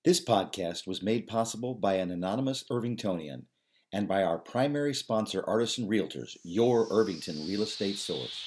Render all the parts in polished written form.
This podcast was made possible by an anonymous Irvingtonian and by our primary sponsor, Artisan Realtors, your Irvington real estate source.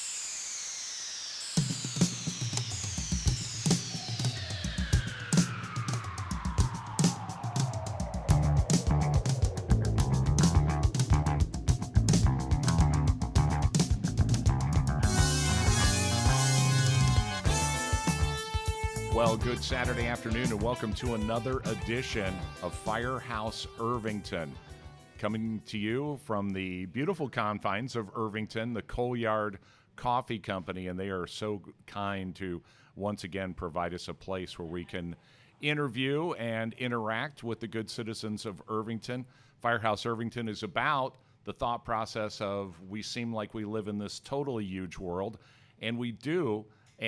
Well, good Saturday afternoon and welcome to another edition of Firehouse Irvington. Coming to you from the beautiful confines of Irvington, the Coalyard Coffee Company, and they are so kind to once again provide us a place where we can interview and interact with the good citizens of Irvington. Firehouse Irvington is about the thought process of we seem like we live in this totally huge world, and we do,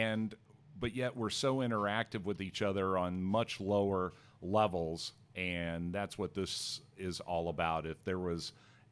but yet we're so interactive with each other on much lower levels, and that's what this is all about. If there was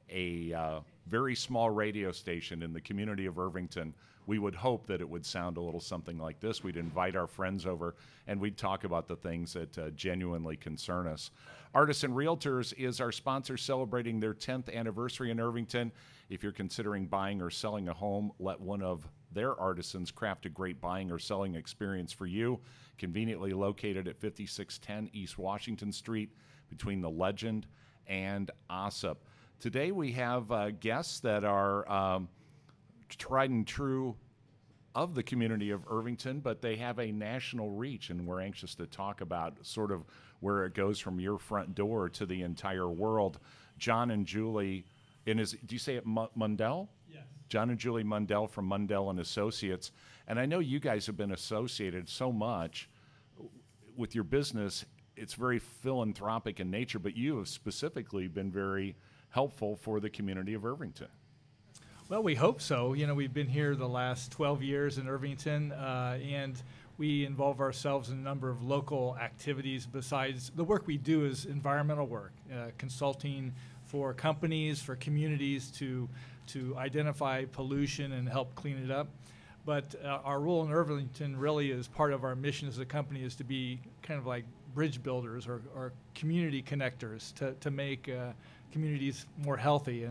a very small radio station in the community of Irvington, we would hope that it would sound a little something like this. We'd invite our friends over, and we'd talk about the things that genuinely concern us. Artisan Realtors is our sponsor, celebrating their 10th anniversary in Irvington. If you're considering buying or selling a home, let one of their artisans craft a great buying or selling experience for you. Conveniently located at 5610 East Washington Street between the Legend and Ossip. Today we have guests that are tried and true of the community of Irvington, but they have a national reach, and we're anxious to talk about sort of where it goes from your front door to the entire world. John and Julie, do you say it Mundell? Yes. John and Julie Mundell from Mundell and Associates. And I know you guys have been associated so much with your business. It's very philanthropic in nature, but you have specifically been very helpful for the community of Irvington. Well, we hope so. You know, we've been here the last 12 years in Irvington, and we involve ourselves in a number of local activities. Besides the work we do is environmental work, consulting for companies, for communities to identify pollution and help clean it up. But our role in Irvington really is part of our mission as a company is to be kind of like bridge builders or community connectors to make communities more healthy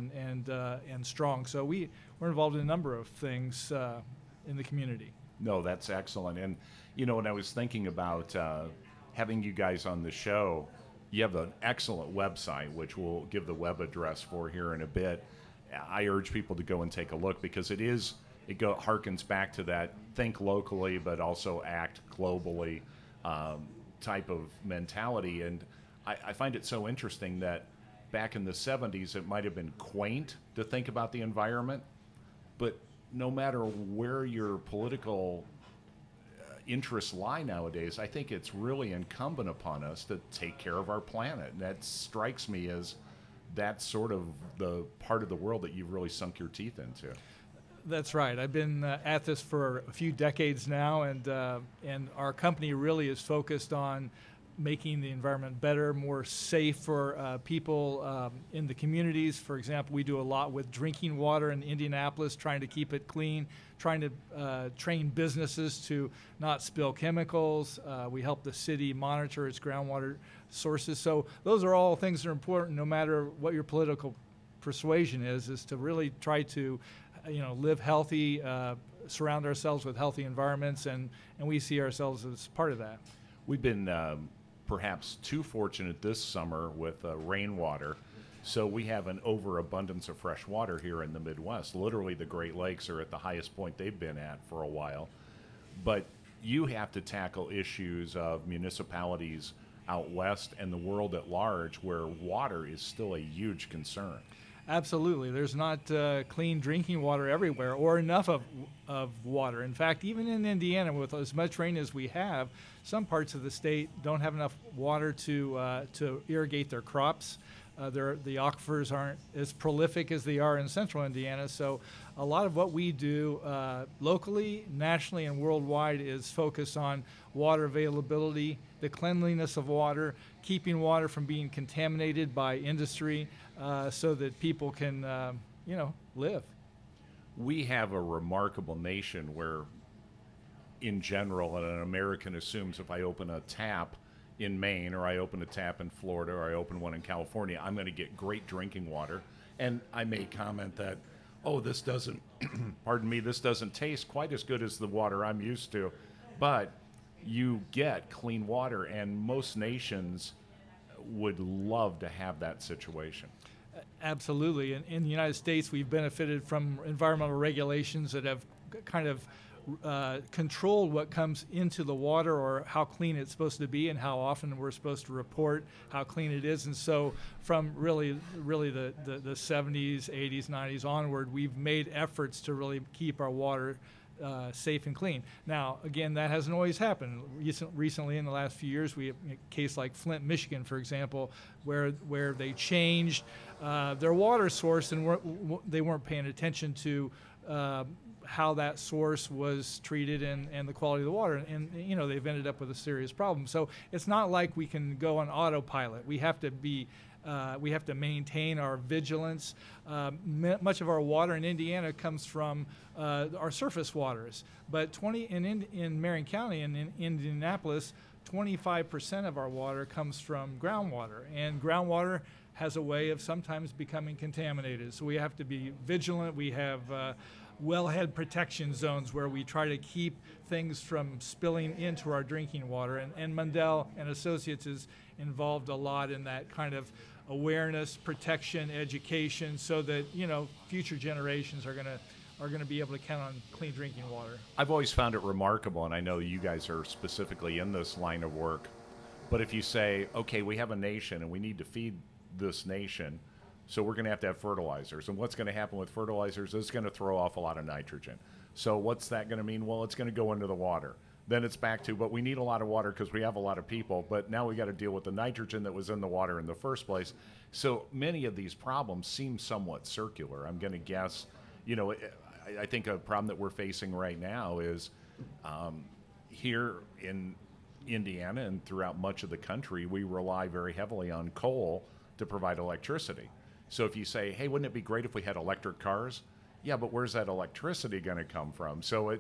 and strong. So we're involved in a number of things in the community. No, that's excellent. And, you know, when I was thinking about having you guys on the show, you have an excellent website, which we'll give the web address for here in a bit. I urge people to go and take a look because it harkens back to that think locally but also act globally type of mentality. And I find it so interesting that back in the 70s, it might have been quaint to think about the environment, but no matter where your political interests lie nowadays, I think it's really incumbent upon us to take care of our planet. And that strikes me as that's sort of the part of the world that you've really sunk your teeth into. That's right. I've been at this for a few decades now, and our company really is focused on making the environment better, more safe for people in the communities. For example, we do a lot with drinking water in Indianapolis, trying to keep it clean, trying to train businesses to not spill chemicals. We help the city monitor its groundwater sources. So those are all things that are important no matter what your political persuasion is to really try to live healthy, surround ourselves with healthy environments, and we see ourselves as part of that. We've been perhaps too fortunate this summer with rainwater, so we have an overabundance of fresh water here in the Midwest. Literally, the Great Lakes are at the highest point they've been at for a while. But you have to tackle issues of municipalities out west and the world at large where water is still a huge concern. Absolutely. There's not clean drinking water everywhere or enough of water. In fact, even in Indiana, with as much rain as we have, some parts of the state don't have enough water to irrigate their crops. The aquifers aren't as prolific as they are in central Indiana. So a lot of what we do locally, nationally, and worldwide is focused on water availability, the cleanliness of water, keeping water from being contaminated by industry, so that people can, live. We have a remarkable nation where, in general, an American assumes if I open a tap in Maine, or I open a tap in Florida, or I open one in California, I'm going to get great drinking water. And I may comment that, oh, this doesn't, pardon me, this doesn't taste quite as good as the water I'm used to. But you get clean water, and most nations would love to have that situation. Absolutely. In the United States, we've benefited from environmental regulations that have kind of controlled what comes into the water, or how clean it's supposed to be, and how often we're supposed to report how clean it is. And so from really the 70s, 80s, 90s onward, we've made efforts to really keep our water safe and clean. Now, again, that hasn't always happened. Recently, in the last few years, we have a case like Flint, Michigan, for example, where they changed their water source, and they weren't paying attention to how that source was treated and the quality of the water, and they've ended up with a serious problem. So it's not like we can go on autopilot. We have to maintain our vigilance. Much of our water in Indiana comes from our surface waters, but in Marion County and in Indianapolis, 25% of our water comes from groundwater, and groundwater has a way of sometimes becoming contaminated. So we have to be vigilant. We have wellhead protection zones where we try to keep things from spilling into our drinking water. And Mundell and Associates is involved a lot in that kind of awareness, protection, education, so that future generations are going to be able to count on clean drinking water. I've always found it remarkable, and I know you guys are specifically in this line of work, but if you say, okay, we have a nation and we need to feed this nation, so we're going to have fertilizers. And what's going to happen with fertilizers is going to throw off a lot of nitrogen. So what's that going to mean? Well, it's going to go into the water. Then it's back to, but we need a lot of water because we have a lot of people, but now we got to deal with the nitrogen that was in the water in the first place. So many of these problems seem somewhat circular. I'm going to guess, I think a problem that we're facing right now is here in Indiana and throughout much of the country, we rely very heavily on coal to provide electricity. So if you say, hey, wouldn't it be great if we had electric cars? Yeah, but where's that electricity going to come from? So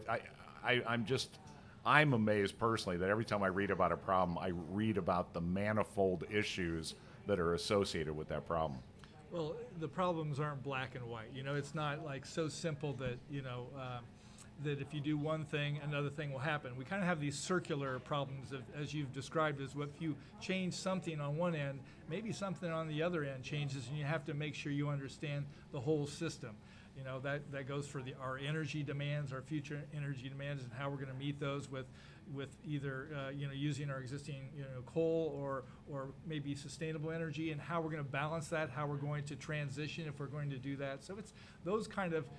I'm amazed personally that every time I read about a problem, I read about the manifold issues that are associated with that problem. Well, the problems aren't black and white. It's not like so simple that, that if you do one thing, another thing will happen. We kind of have these circular problems, as you've described, as if you change something on one end, maybe something on the other end changes, and you have to make sure you understand the whole system. That goes for our energy demands, our future energy demands, and how we're going to meet those with either using our existing coal or maybe sustainable energy, and how we're going to balance that, how we're going to transition if we're going to do that. So it's those kind of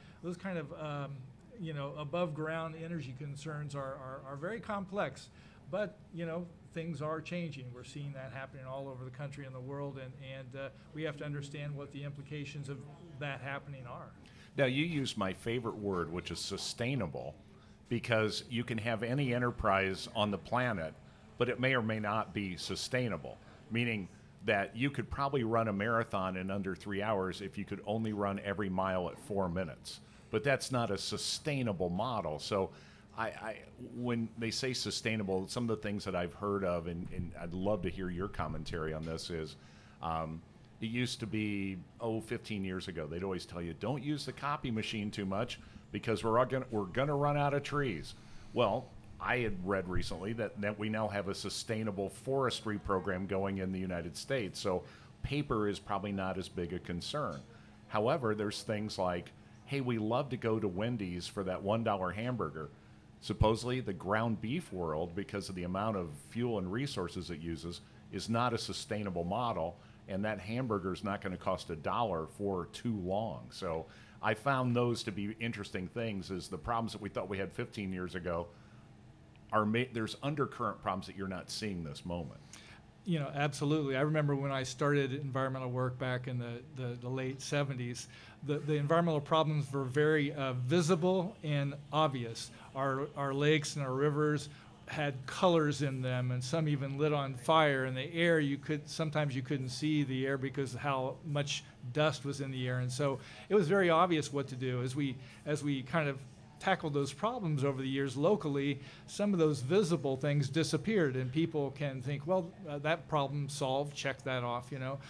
above ground energy concerns are very complex, but things are changing. We're seeing that happening all over the country and the world, and we have to understand what the implications of that happening are. Now, you used my favorite word, which is sustainable, because you can have any enterprise on the planet, but it may or may not be sustainable, meaning that you could probably run a marathon in under 3 hours if you could only run every mile at 4 minutes. But that's not a sustainable model. So when they say sustainable, some of the things that I've heard of, and I'd love to hear your commentary on this, is it used to be, 15 years ago, they'd always tell you, don't use the copy machine too much because we're gonna run out of trees. Well, I had read recently that we now have a sustainable forestry program going in the United States, so paper is probably not as big a concern. However, there's things like, hey, we love to go to Wendy's for that $1 hamburger. Supposedly, the ground beef world, because of the amount of fuel and resources it uses, is not a sustainable model, and that hamburger is not going to cost $1 for too long. So I found those to be interesting things, is the problems that we thought we had 15 years ago, there's undercurrent problems that you're not seeing this moment. Absolutely. I remember when I started environmental work back in the late 70s, the environmental problems were very visible and obvious. Our lakes and our rivers had colors in them, and some even lit on fire. And the air, sometimes you couldn't see the air because of how much dust was in the air. And so it was very obvious what to do. As we kind of tackled those problems over the years locally, some of those visible things disappeared, and people can think, well, that problem solved, check that off, you know.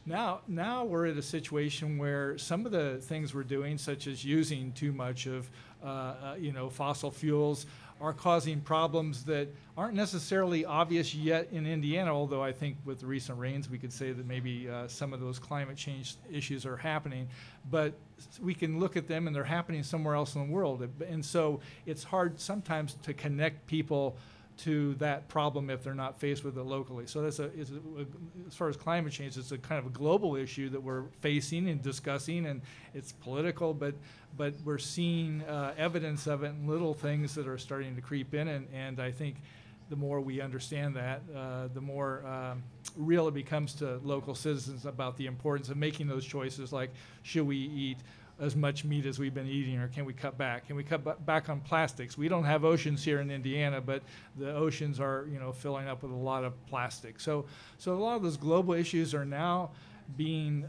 Now we're at a situation where some of the things we're doing, such as using too much of fossil fuels, are causing problems that aren't necessarily obvious yet in Indiana, although I think with the recent rains we could say that maybe some of those climate change issues are happening. But we can look at them and they're happening somewhere else in the world. And so it's hard sometimes to connect people to that problem if they're not faced with it locally. So as far as climate change, it's a kind of a global issue that we're facing and discussing, and it's political, but we're seeing evidence of it in little things that are starting to creep in, and I think the more we understand that, the more real it becomes to local citizens about the importance of making those choices, like should we eat as much meat as we've been eating, or can we cut back? Can we cut back on plastics? We don't have oceans here in Indiana, but the oceans are, filling up with a lot of plastic. So a lot of those global issues are now being,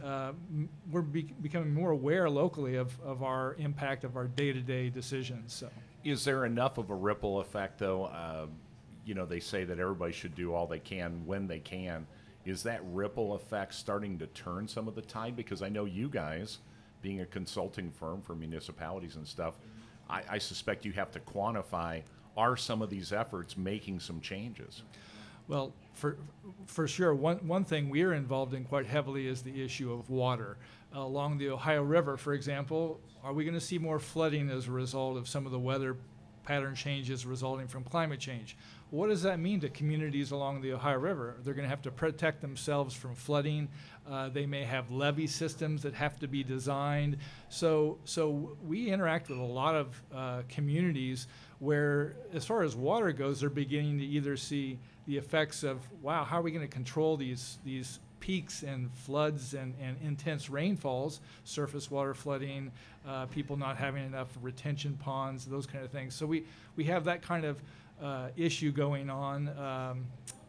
becoming more aware locally of our impact of our day-to-day decisions. So, is there enough of a ripple effect, though? They say that everybody should do all they can when they can. Is that ripple effect starting to turn some of the tide? Because I know you guys, being a consulting firm for municipalities and stuff, I suspect you have to quantify, are some of these efforts making some changes? Well, for sure, one thing we are involved in quite heavily is the issue of water. Along the Ohio River, for example, are we going to see more flooding as a result of some of the weather pattern changes resulting from climate change? What does that mean to communities along the Ohio River? They're going to have to protect themselves from flooding. They may have levee systems that have to be designed. So we interact with a lot of communities where, as far as water goes, they're beginning to either see the effects of, wow, how are we going to control these peaks and floods and intense rainfalls, surface water flooding, people not having enough retention ponds, those kind of things. So we have that kind of issue going on.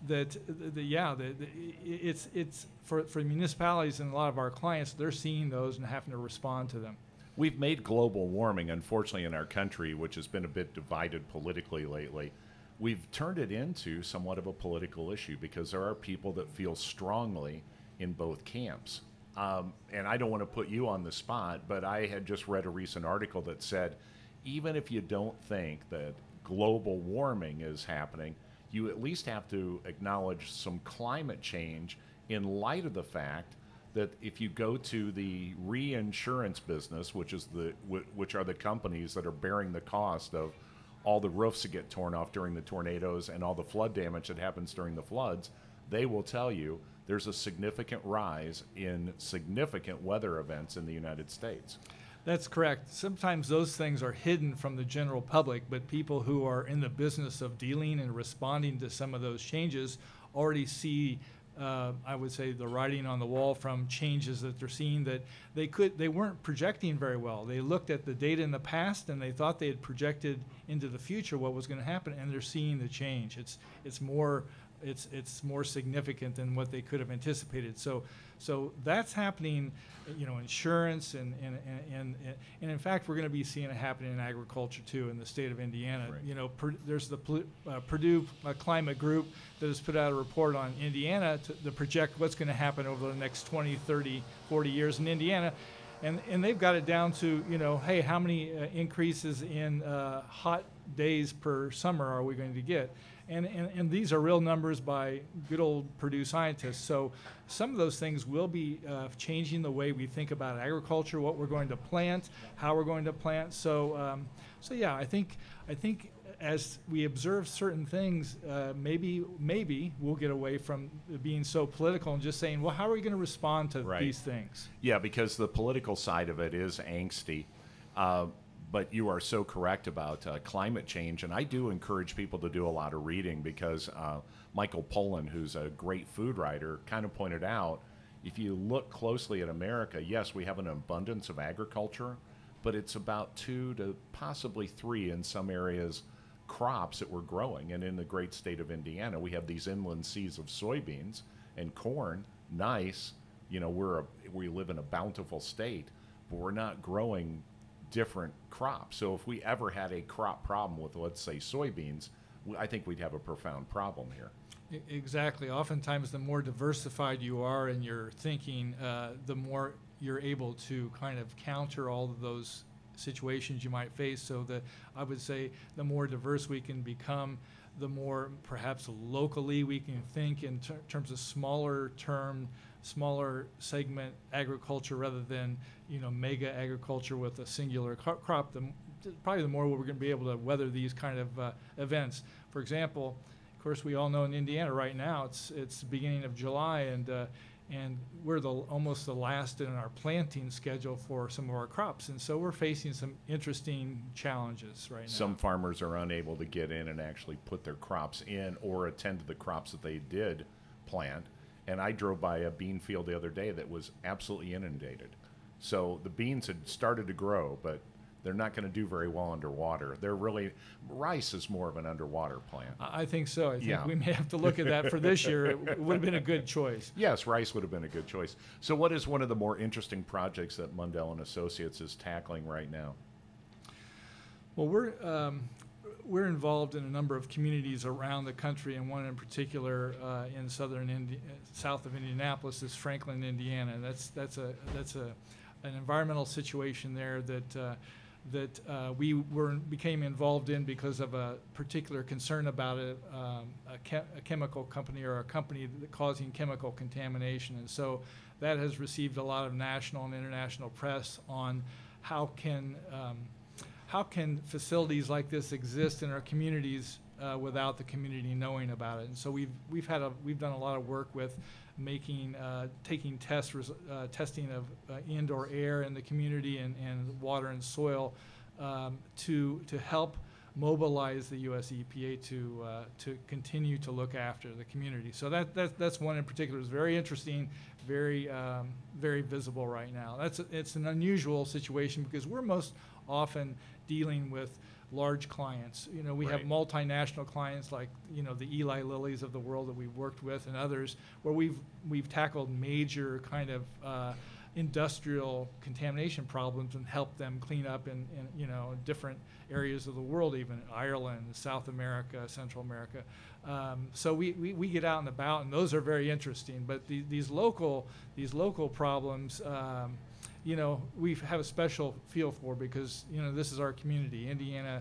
It's for municipalities and a lot of our clients, they're seeing those and having to respond to them. We've made global warming, unfortunately, in our country, which has been a bit divided politically lately. We've turned it into somewhat of a political issue because there are people that feel strongly in both camps. And I don't want to put you on the spot, but I had just read a recent article that said, even if you don't think that global warming is happening, you at least have to acknowledge some climate change in light of the fact that if you go to the reinsurance business, which are the companies that are bearing the cost of all the roofs that get torn off during the tornadoes and all the flood damage that happens during the floods, they will tell you there's a significant rise in significant weather events in the United States. That's correct. Sometimes those things are hidden from the general public, but people who are in the business of dealing and responding to some of those changes already see, I would say, the writing on the wall from changes that they're seeing that they weren't projecting very well. They looked at the data in the past and they thought they had projected into the future what was going to happen, and they're seeing the change. It's more significant than what they could have anticipated. So that's happening, insurance and in fact we're going to be seeing it happen in agriculture too in the state of Indiana. Right. There's the Purdue Climate Group that has put out a report on Indiana to project what's going to happen over the next 20, 30, 40 years in Indiana. And they've got it down to, hey, how many increases in hot days per summer are we going to get? And these are real numbers by good old Purdue scientists. So some of those things will be changing the way we think about agriculture, what we're going to plant, how we're going to plant. So yeah, I think as we observe certain things, maybe we'll get away from being so political and just saying, well, how are we going to respond to right. these things? Yeah, because the political side of it is angsty. But you are so correct about climate change, and I do encourage people to do a lot of reading because Michael Pollan, who's a great food writer, kind of pointed out, if you look closely at America, yes, we have an abundance of agriculture, but it's about 2 to possibly 3 in some areas crops that we're growing. And in the great state of Indiana, we have these inland seas of soybeans and corn. Nice, we live in a bountiful state, but we're not growing different crops. So if we ever had a crop problem with, let's say, soybeans, I think we'd have a profound problem here. Exactly. Oftentimes, the more diversified you are in your thinking, the more you're able to kind of counter all of those situations you might face. So I would say the more diverse we can become, the more perhaps locally we can think in terms of smaller segment agriculture rather than mega agriculture with a singular crop. Probably the more we're going to be able to weather these kind of events. For example, of course, we all know in Indiana right now it's the beginning of July, and we're almost the last in our planting schedule for some of our crops, and so we're facing some interesting challenges right now. Some farmers are unable to get in and actually put their crops in or attend to the crops that they did plant. And I drove by a bean field the other day that was absolutely inundated. So the beans had started to grow, but they're not going to do very well underwater. Rice is more of an underwater plant. I think so. I think we may have to look at that for this year. It would have been a good choice. Yes, rice would have been a good choice. So what is one of the more interesting projects that Mundell and Associates is tackling right now? Well, we're involved in a number of communities around the country, and one in particular in south of Indianapolis is Franklin, Indiana. That's an environmental situation there that we became involved in because of a particular concern about a chemical company or a company causing chemical contamination. And so that has received a lot of national and international press on how can facilities like this exist in our communities without the community knowing about it. And so we've done a lot of work with taking testing of indoor air in the community and water and soil to help mobilize the U.S. EPA to continue to look after the community. So that's one in particular. It's very interesting, very visible right now. It's an unusual situation because we're most often dealing with large clients. We have multinational clients like the Eli Lillys of the world that we've worked with and others, where we've tackled major kind of industrial contamination problems and helped them clean up in different areas of the world, even Ireland, South America, Central America. So we get out and about, and those are very interesting. But these local problems, we have a special feel for because this is our community, Indiana.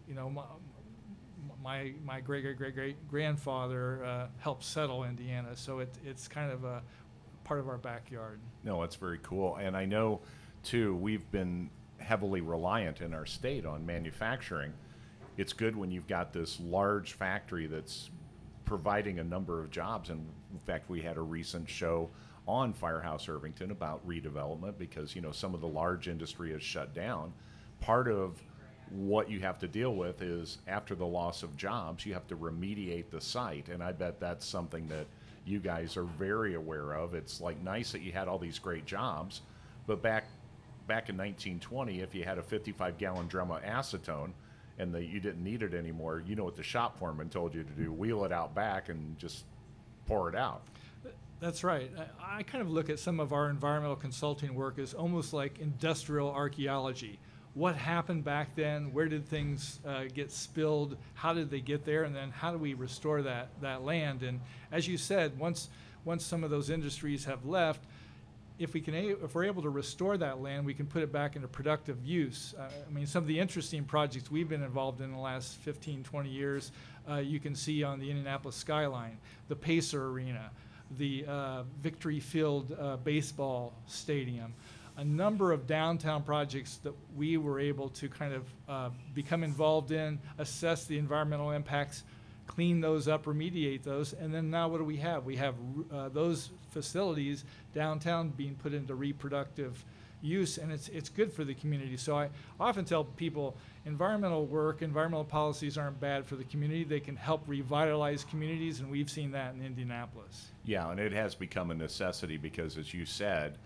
My great grandfather helped settle Indiana, so it's kind of a part of our backyard. No, it's very cool, and I know too we've been heavily reliant in our state on manufacturing. It's good when you've got this large factory that's providing a number of jobs, and in fact we had a recent show on Firehouse Irvington about redevelopment because some of the large industry is shut down. Part of what you have to deal with is after the loss of jobs, you have to remediate the site, and I bet that's something that you guys are very aware of. It's like nice that you had all these great jobs, but back in 1920, if you had a 55-gallon drum of acetone and you didn't need it anymore, what the shop foreman told you to do: wheel it out back and just pour it out. That's right. I kind of look at some of our environmental consulting work as almost like industrial archaeology. What happened back then? Where did things get spilled? How did they get there? And then how do we restore that land? And as you said, once some of those industries have left, if we're able to restore that land, we can put it back into productive use. Some of the interesting projects we've been involved in the last 15, 20 years, you can see on the Indianapolis skyline, the Pacer Arena, the Victory Field baseball stadium, a number of downtown projects that we were able to kind of become involved in, assess the environmental impacts, clean those up, remediate those, and then now what do we have? We have those facilities downtown being put into reproductive use, and it's good for the community. So I often tell people environmental policies aren't bad for the community. They can help revitalize communities, and we've seen that in Indianapolis. Yeah, and it has become a necessity because, as you said,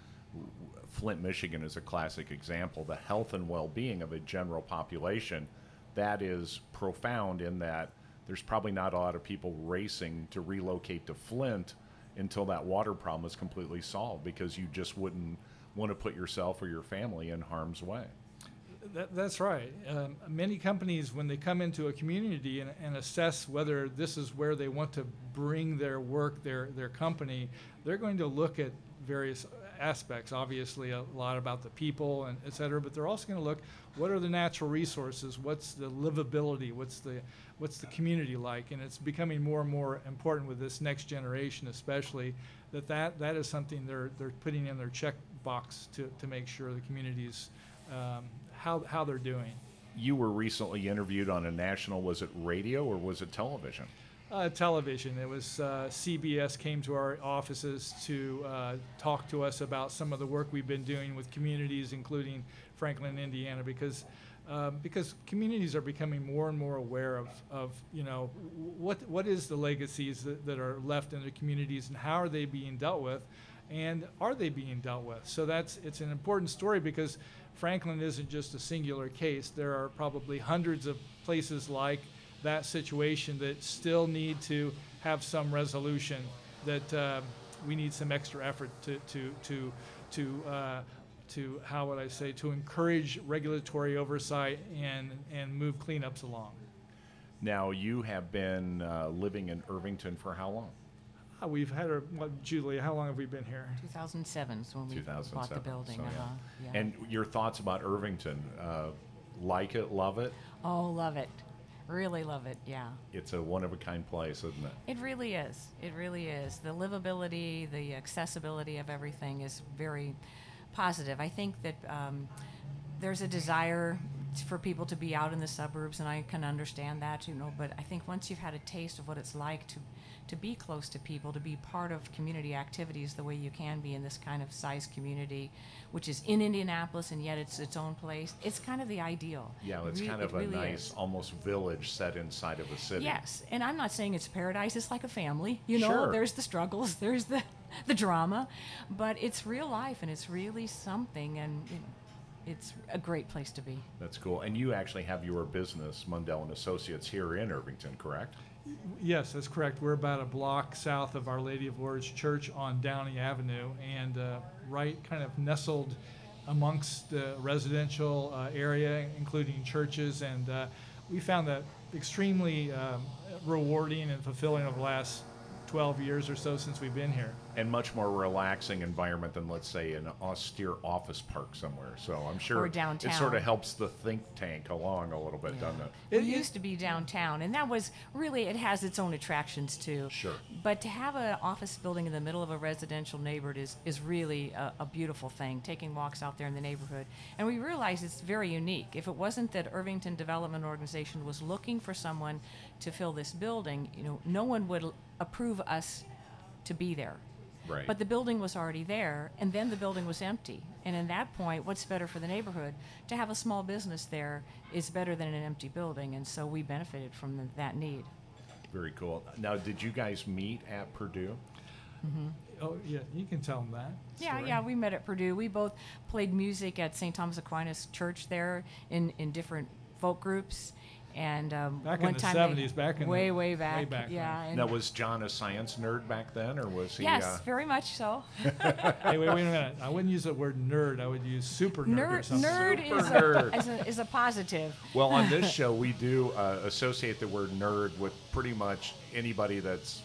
Flint, Michigan is a classic example. The health and well-being of a general population, that is profound in that there's probably not a lot of people racing to relocate to Flint until that water problem is completely solved, because you just wouldn't want to put yourself or your family in harm's way. That's right. Many companies, when they come into a community and assess whether this is where they want to bring their work, their company, they're going to look at various aspects. Obviously, a lot about the people and et cetera, but they're also going to look, what are the natural resources? What's the livability? What's the community like? And it's becoming more and more important with this next generation, especially, that is something they're putting in their check box to make sure the communities how they're doing. You were recently interviewed on a national, was it radio or was it television? Television. It was CBS came to our offices to talk to us about some of the work we've been doing with communities, including Franklin, Indiana, because communities are becoming more and more aware of what is the legacies that are left in the communities and how are they being dealt with, and are they being dealt with? So it's an important story because Franklin isn't just a singular case. There are probably hundreds of places like that situation that still need to have some resolution, that we need some extra effort to how would I say, to encourage regulatory oversight and move cleanups along. Now, you have been living in Irvington for how long? We've had Julie, how long have we been here? 2007 is when we bought the building. So, yeah. And your thoughts about Irvington? Like it, love it? Oh, love it. Really love it, yeah. It's a one-of-a-kind place, isn't it? It really is. It really is. The livability, the accessibility of everything is very positive. I think that there's a desire for people to be out in the suburbs, and I can understand that, but I think once you've had a taste of what it's like to be close to people, to be part of community activities the way you can be in this kind of size community, which is in Indianapolis and yet it's its own place, it's kind of the ideal. Yeah, it's kind of a really nice, almost village set inside of a city. Yes, and I'm not saying it's paradise, it's like a family, Sure. There's the struggles, there's the drama, but it's real life and it's really something, and it's a great place to be. That's cool. And you actually have your business, Mundell and Associates, here in Irvington, correct? Yes, that's correct. We're about a block south of Our Lady of Lourdes Church on Downey Avenue, and right kind of nestled amongst the residential area, including churches. And we found that extremely rewarding and fulfilling over the last 12 years or so since we've been here. And much more relaxing environment than, let's say, an austere office park somewhere. So I'm sure Or downtown. it sort of helps the think tank along a little bit, doesn't it? It used to be downtown, and that was really, it has its own attractions too. Sure. But to have an office building in the middle of a residential neighborhood is really a beautiful thing, taking walks out there in the neighborhood. And we realize it's very unique. If it wasn't that Irvington Development Organization was looking for someone to fill this building, no one would approve us to be there. Right. But the building was already there, and then the building was empty. And at that point, what's better for the neighborhood? To have a small business there is better than an empty building, and so we benefited from that need. Very cool. Now, did you guys meet at Purdue? Mm-hmm. Oh, yeah, you can tell them that. Yeah, we met at Purdue. We both played music at St. Thomas Aquinas Church there in different folk groups. And back one in the time 70s, way back, yeah. Right. And Now, was John a science nerd back then, or was he? Yes, very much so. Hey, wait a minute. I wouldn't use the word nerd. I would use super nerd or something. Nerd is a positive. Well, on this show, we do associate the word nerd with pretty much anybody that's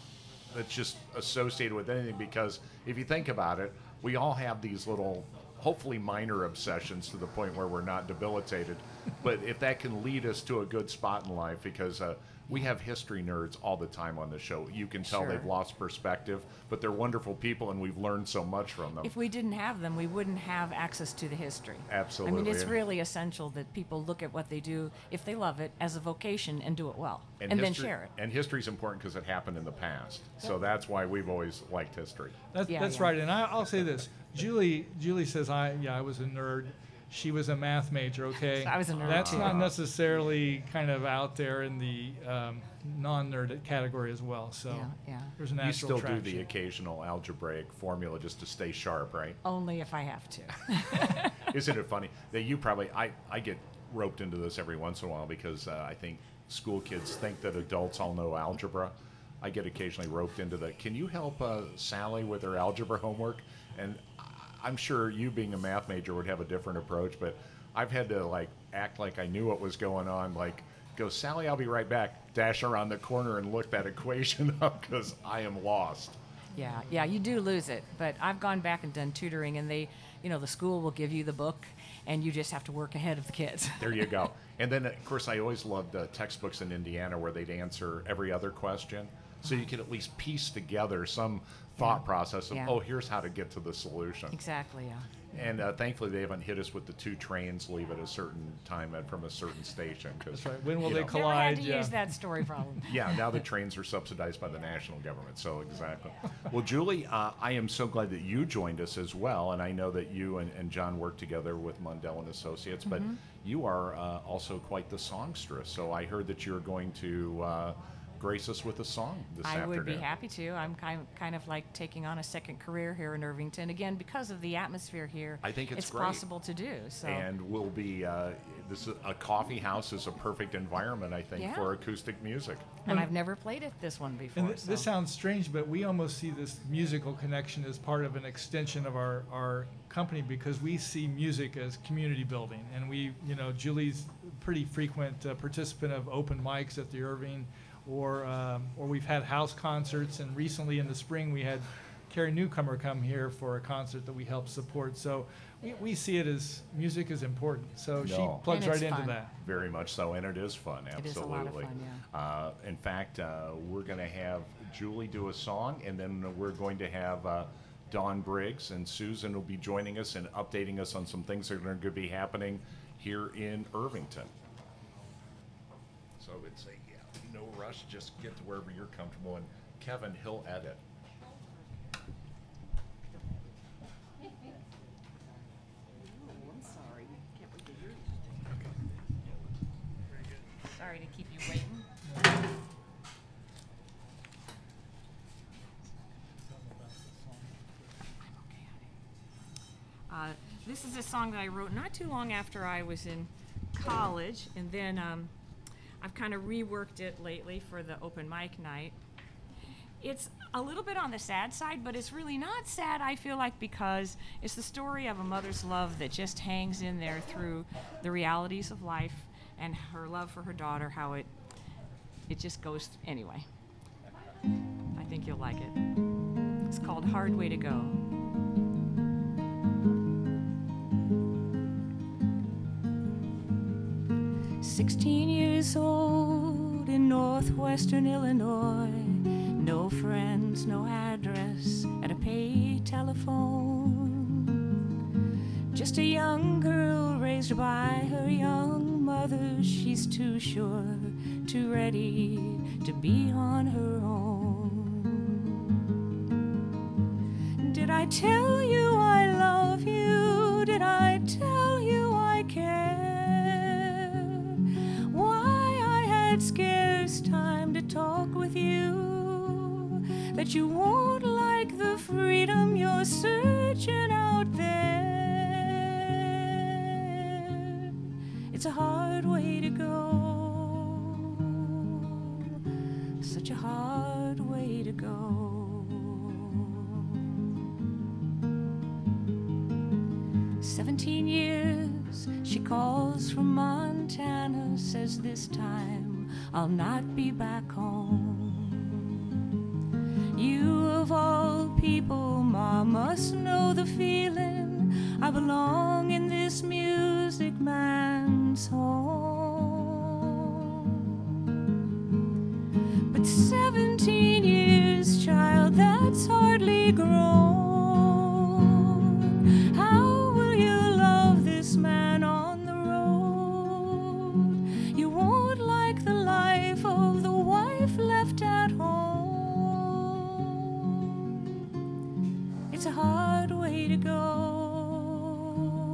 just associated with anything, because if you think about it, we all have these little, hopefully minor obsessions to the point where we're not debilitated. But if that can lead us to a good spot in life, because we have history nerds all the time on the show. You can tell Sure. they've lost perspective, but they're wonderful people, and we've learned so much from them. If we didn't have them, we wouldn't have access to the history. Absolutely. I mean, it's really essential that people look at what they do, if they love it, as a vocation and do it well, and then share it. And history's important because it happened in the past. So that's why we've always liked history. That's right. And I'll say this. Julie says, I was a nerd. She was a math major, okay? I was a nerd, That's too. not necessarily kind of out there in the non-nerd category as well. So Yeah. there's a You natural still do the attraction. occasional algebraic formula just to stay sharp, right? Only if I have to. Isn't it funny that you probably, I get roped into this every once in a while because I think school kids think that adults all know algebra. I get occasionally roped into the, can you help Sally with her algebra homework? And I'm sure you being a math major would have a different approach, but I've had to like act like I knew what was going on, like go, Sally, I'll be right back, dash around the corner and look that equation up because I am lost. Yeah, you do lose it. But I've gone back and done tutoring, and they, the school will give you the book, and you just have to work ahead of the kids. There you go. And then, of course, I always loved textbooks in Indiana where they'd answer every other question. So you could at least piece together some thought process of, here's how to get to the solution. Exactly, yeah. And thankfully, they haven't hit us with the 2 trains leave at a certain time and from a certain station. That's right. When will they Never collide? had to use that story problem. Yeah, now the trains are subsidized by the national government. So exactly. Well, Julie, I am so glad that you joined us as well. And I know that you and John work together with Mundell and Associates, but you are also quite the songstress. So I heard that you're going to grace us with a song this afternoon. I would be happy to. I'm kind of like taking on a second career here in Irvington. Again, because of the atmosphere here, I think it's great. Possible to do. So. And we'll be, this is a coffee house is a perfect environment, I think, for acoustic music. And I've never played this one before. And this sounds strange, but we almost see this musical connection as part of an extension of our company, because we see music as community building. And we, Julie's a pretty frequent participant of open mics at the Irving, or we've had house concerts, and recently in the spring we had Carrie Newcomer come here for a concert that we helped support. So we see it as music is important. So she plugs right into that. Very much so, and it is fun, absolutely. It is a lot of fun, yeah. In fact, we're going to have Julie do a song, and then we're going to have Dawn Briggs and Susan will be joining us and updating us on some things that are going to be happening here in Irvington. So it's no rush, just get to wherever you're comfortable, and Kevin, he'll edit. Sorry to keep you waiting. This is a song that I wrote not too long after I was in college, and then I've kind of reworked it lately for the open mic night. It's a little bit on the sad side, but it's really not sad, I feel like, because it's the story of a mother's love that just hangs in there through the realities of life, and her love for her daughter, how it just goes anyway. I think you'll like it. It's called Hard Way to Go. "16 years old in northwestern Illinois, no friends, no address, and a pay telephone. Just a young girl raised by her young mother. She's too sure, too ready to be on her own. Did I tell you I love you? Did I tell you I care? Why I had scarce time to talk with you, that you won't like the freedom you're searching out there. It's a hard way to go, such a hard way to go. 17 years, she calls from Montana, says this time I'll not be back home. You of all people, Ma, must know the feeling. I belong in this music man's home. But 17 years, child, that's hardly grown. How will you love this man on the road? You won't like the life of the wife left at home. It's a hard way to go,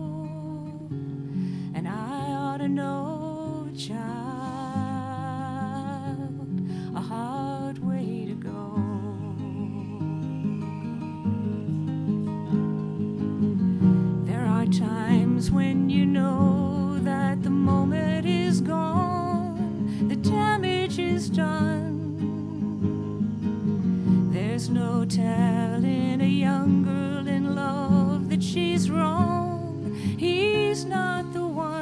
and I ought to know, child, a hard way to go. There are times when you know that the moment is gone, the damage is done. There's no telling a young girl in love that she's wrong. He's not the one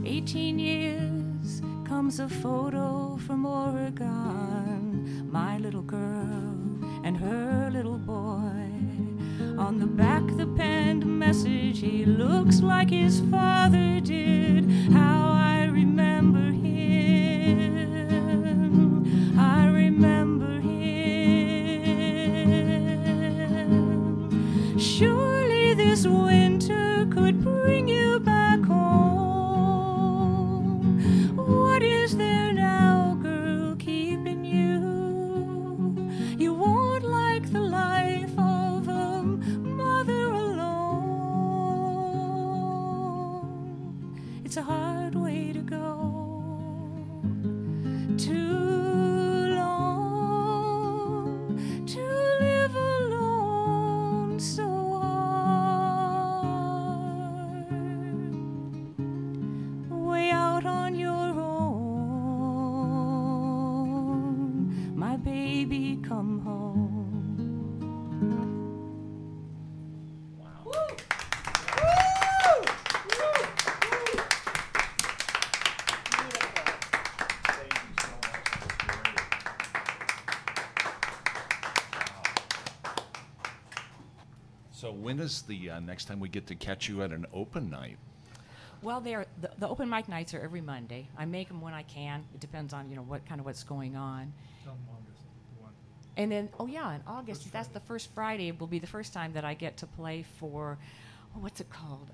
18 years comes a photo from Oregon, my little girl and her little boy. On the back the penned message, he looks like his father did. How I remember him, I remember him. Surely this winter could bring you back home. What is there now, girl, keeping you? You won't like the life of a mother alone. It's a hard way to go. Too long to live alone, so hard. Way out on your own, my baby, come home. So when is the next time we get to catch you at an open night? Well, the open mic nights are every Monday. I make them when I can. It depends on what's going on. Tell them August, the one. And then in August, that's the first Friday. Will be the first time that I get to play for, what's it called?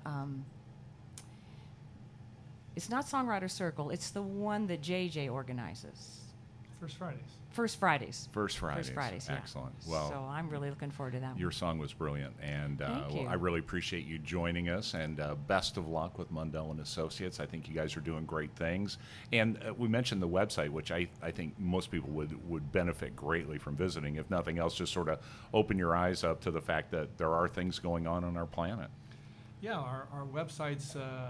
It's not Songwriter Circle. It's the one that JJ organizes. First Fridays. First Fridays. First Fridays. First Fridays, yeah. Excellent. Well, so I'm really looking forward to that one. your song was brilliant, and Thank you. I really appreciate you joining us, and best of luck with Mundell and Associates. I think you guys are doing great things. And we mentioned the website, which I think most people would benefit greatly from visiting. If nothing else, just sort of open your eyes up to the fact that there are things going on our planet. Yeah, our website's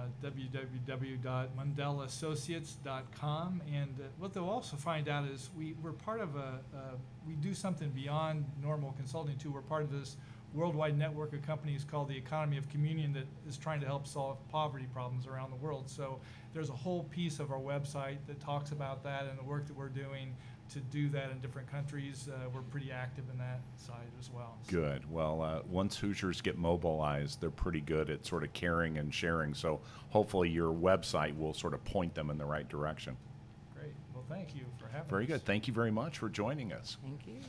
www.mundellassociates.com, and what they'll also find out is we're part of we do something beyond normal consulting too. We're part of this worldwide network of companies called the Economy of Communion that is trying to help solve poverty problems around the world. So there's a whole piece of our website that talks about that and the work that we're doing to do that in different countries. We're pretty active in that side as well. Good. Well, once Hoosiers get mobilized, they're pretty good at sort of caring and sharing. So hopefully your website will sort of point them in the right direction. Great. Well, thank you for having us. Very good. Thank you very much for joining us. Thank you.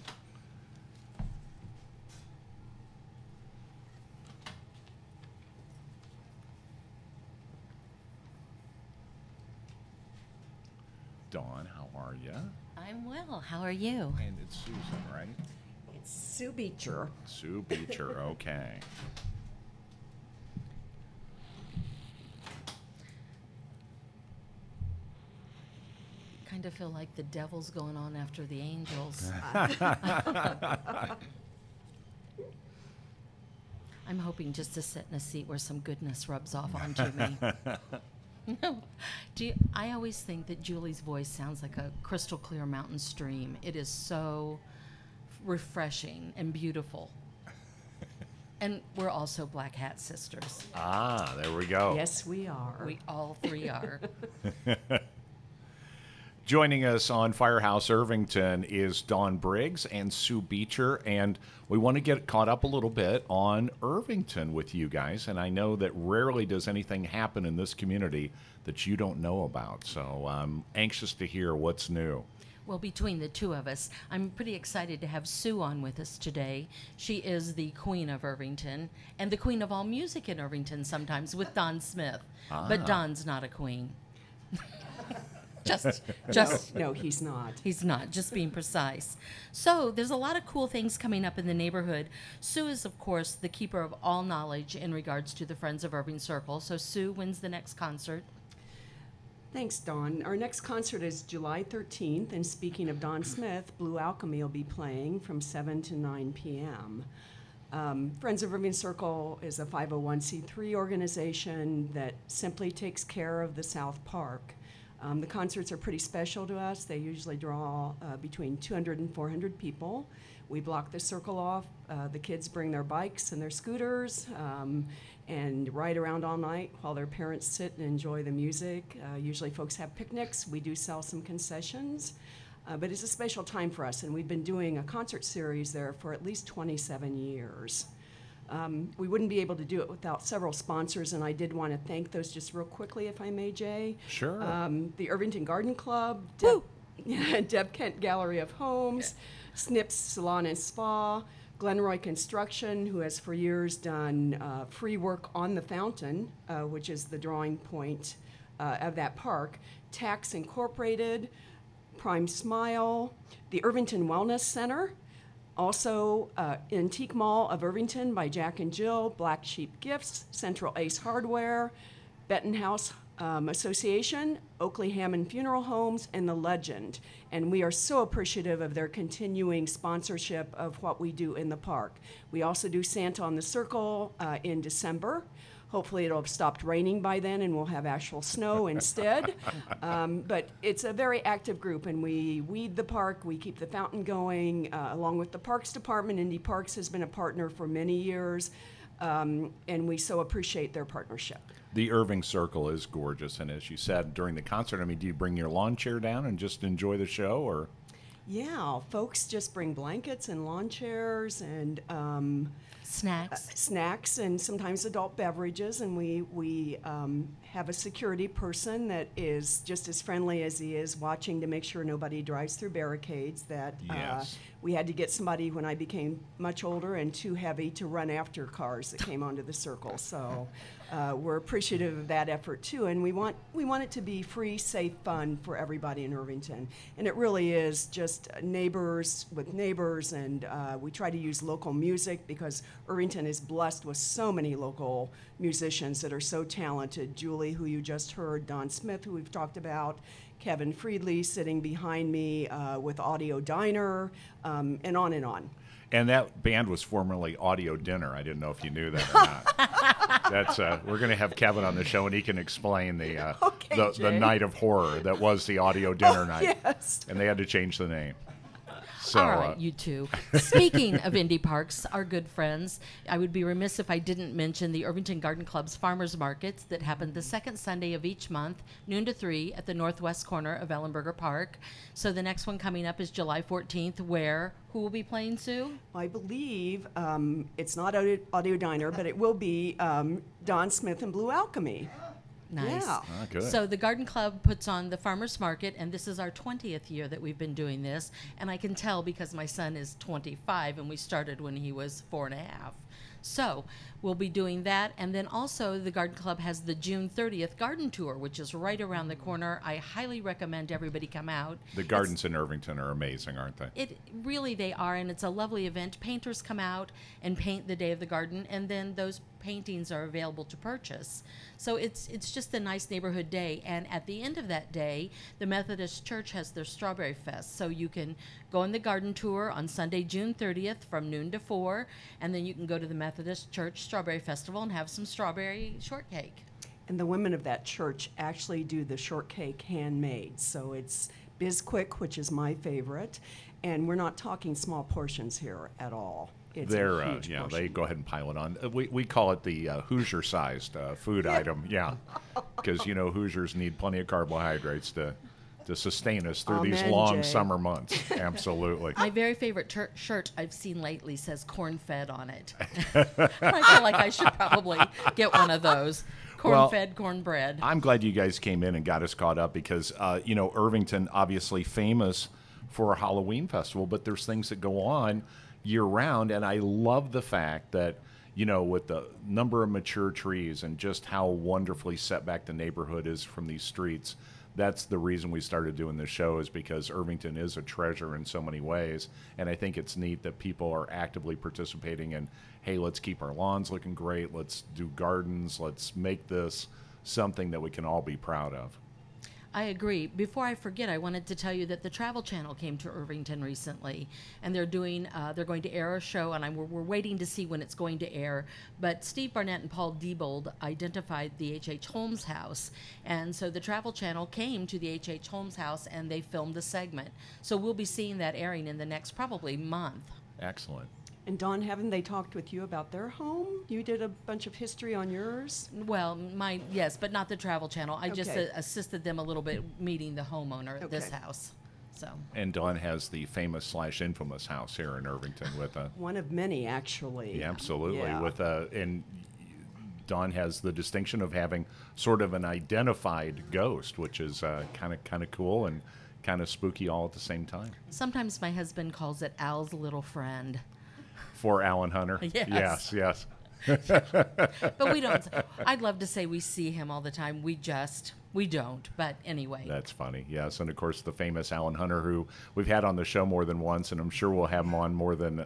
Dawn, how are you? I'm well. How are you? And it's Susan, right? It's Sue Beecher. Sue Beecher, okay. Kind of feel like the devil's going on after the angels. I'm hoping just to sit in a seat where some goodness rubs off onto me. No. I always think that Julie's voice sounds like a crystal clear mountain stream. It is so refreshing and beautiful. And we're also Black Hat sisters. Ah, there we go. Yes, we are. We all three are. Joining us on Firehouse Irvington is Dawn Briggs and Sue Beecher, and we want to get caught up a little bit on Irvington with you guys. And I know that rarely does anything happen in this community that you don't know about, so I'm anxious to hear what's new. Well, between the two of us, I'm pretty excited to have Sue on with us today. She is the queen of Irvington and the queen of all music in Irvington sometimes with Don Smith. But Don's not a queen. Just No, he's not. He's not, just being precise. So there's a lot of cool things coming up in the neighborhood. Sue is, of course, the keeper of all knowledge in regards to the Friends of Irving Circle. So Sue, when's the next concert? Thanks, Dawn. Our next concert is July 13th, and speaking of Don Smith, Blue Alchemy will be playing from 7 to 9 p.m. Friends of Irving Circle is a 501c3 organization that simply takes care of the South Park. The concerts are pretty special to us. They usually draw between 200 and 400 people. We block the circle off. The kids bring their bikes and their scooters. and ride around all night while their parents sit and enjoy the music. Usually folks have picnics. We do sell some concessions. But it's a special time for us, and we've been doing a concert series there for at least 27 years. We wouldn't be able to do it without several sponsors, and I did want to thank those just real quickly, if I may, Jay. Sure. The Irvington Garden Club, Deb Kent Gallery of Homes, Snips Salon and Spa, Glenroy Construction, who has for years done free work on the fountain, which is the drawing point of that park, Tax Incorporated, Prime Smile, the Irvington Wellness Center, also Antique Mall of Irvington by Jack and Jill, Black Sheep Gifts, Central Ace Hardware, Benton House Association, Oakley Hammond Funeral Homes, and The Legend. And we are so appreciative of their continuing sponsorship of what we do in the park. We also do Santa on the Circle in December. Hopefully it'll have stopped raining by then and we'll have actual snow instead. But it's a very active group, and we weed the park, we keep the fountain going, along with the Parks Department. Indy Parks has been a partner for many years, and we so appreciate their partnership. The Irving Circle is gorgeous, and as you said during the concert, I mean, do you bring your lawn chair down and just enjoy the show, or? Yeah, folks just bring blankets and lawn chairs and snacks and sometimes adult beverages, and we have a security person that is just as friendly as he is watching to make sure nobody drives through barricades. That Yes. We had to get somebody when I became much older and too heavy to run after cars that came onto the circle. So we're appreciative of that effort too, and we want it to be free, safe fun for everybody in Irvington. And it really is just neighbors with neighbors, and we try to use local music because Irvington is blessed with so many local musicians that are so talented. Julie, who you just heard, Don Smith, who we've talked about, Kevin Friedley sitting behind me with Audio Diner, and on and on. And that band was formerly Audio Dinner. I didn't know if you knew that or not. That's we're going to have Kevin on the show, and he can explain the night of horror that was the Audio Dinner night. Yes. And they had to change the name. So, all right, you two. Speaking of Indy Parks, our good friends, I would be remiss if I didn't mention the Irvington Garden Club's Farmers Markets that happen the second Sunday of each month, noon to 3, at the northwest corner of Ellenberger Park. So the next one coming up is July 14th, where who will be playing, Sue? I believe it's not Audio Diner, but it will be Don Smith and Blue Alchemy. Nice. Yeah. good. So the Garden Club puts on the Farmers Market, and this is our 20th year that we've been doing this. And I can tell because my son is 25, and we started when he was 4.5. So we'll be doing that. And then also the Garden Club has the June 30th Garden Tour, which is right around the corner. I highly recommend everybody come out. the gardens in Irvington are amazing, aren't they? It really, they are, and it's a lovely event. Painters come out and paint the day of the garden, and then those paintings are available to purchase. So it's just a nice neighborhood day. And at the end of that day, the Methodist Church has their Strawberry Fest. So you can go on the garden tour on Sunday, June 30th from noon to 4, and then you can go to the Methodist Church Strawberry Festival and have some strawberry shortcake. And the women of that church actually do the shortcake handmade. So it's Bisquick, which is my favorite. And we're not talking small portions here at all. It's They're, a huge portion. they go ahead and pile it on. We call it the Hoosier-sized food item, because, Hoosiers need plenty of carbohydrates to sustain us through these Amen, long Jay. summer months. Absolutely. My very favorite shirt I've seen lately says corn-fed on it. I feel like I should probably get one of those. Corn-fed, cornbread. I'm glad you guys came in and got us caught up because, Irvington, obviously famous for a Halloween festival, but there's things that go on year-round, and I love the fact that, with the number of mature trees and just how wonderfully set back the neighborhood is from these streets, that's the reason we started doing this show, is because Irvington is a treasure in so many ways, and I think it's neat that people are actively participating in, hey, let's keep our lawns looking great, let's do gardens, let's make this something that we can all be proud of. I agree. Before I forget, I wanted to tell you that the Travel Channel came to Irvington recently, and they're going to air a show, and we're waiting to see when it's going to air. But Steve Barnett and Paul Diebold identified the H.H. Holmes house, and so the Travel Channel came to the H.H. Holmes house, and they filmed a segment. So we'll be seeing that airing in the next probably month. Excellent. And Dawn, haven't they talked with you about their home? You did a bunch of history on yours. Well, yes, but not the Travel Channel. I just Okay. assisted them a little bit meeting the homeowner of this Okay. house. So And Dawn has the famous/infamous house here in Irvington with a One of many, actually. yeah, absolutely Yeah. with a and Dawn has the distinction of having sort of an identified ghost, which is kind of cool and kind of spooky all at the same time. sometimes my husband calls it Al's little friend. For Alan Hunter, Yes. yes. But we don't. I'd love to say we see him all the time. We don't. But anyway. That's funny, yes. And of course, the famous Alan Hunter, who we've had on the show more than once, and I'm sure we'll have him on more than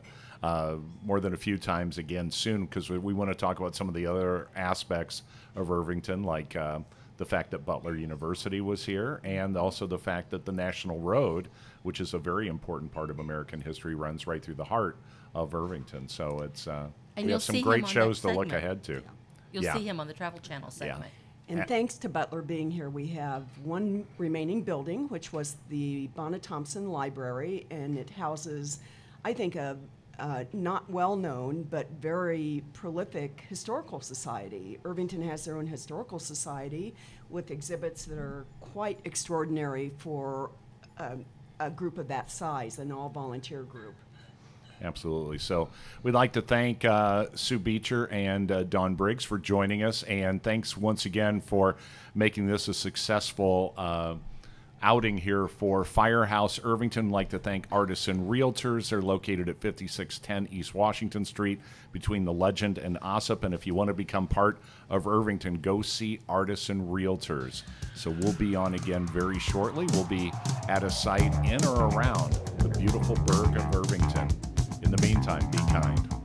a few times again soon, because we want to talk about some of the other aspects of Irvington, like the fact that Butler University was here, and also the fact that the National Road, which is a very important part of American history, runs right through the heart of Irvington. So it's And we you'll have some see him great on that shows to look segment. ahead to. You'll Yeah. see him on the Travel Channel segment. And thanks to Butler being here, we have one remaining building, which was the Bonnet Thompson Library, and it houses, I think, a not well-known but very prolific historical society. Irvington has their own historical society with exhibits that are quite extraordinary for a group of that size, an all-volunteer group. Absolutely. So we'd like to thank Sue Beecher and Dawn Briggs for joining us, and thanks once again for making this a successful outing here for Firehouse Irvington. I'd like to thank Artisan Realtors. They're located at 5610 East Washington Street between the Legend and Ossip. And if you want to become part of Irvington, go see Artisan Realtors. So we'll be on again very shortly. We'll be at a site in or around the beautiful burg of Irvington. In the meantime, be kind.